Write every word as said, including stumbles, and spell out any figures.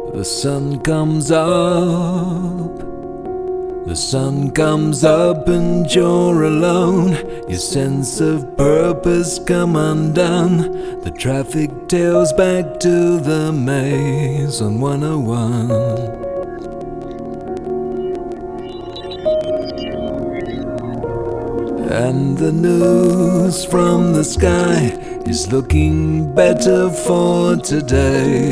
The sun comes up, the sun comes up and you're alone. Your sense of purpose come undone. The traffic tails back to the maze on one oh one. And the news from the sky is looking better for today.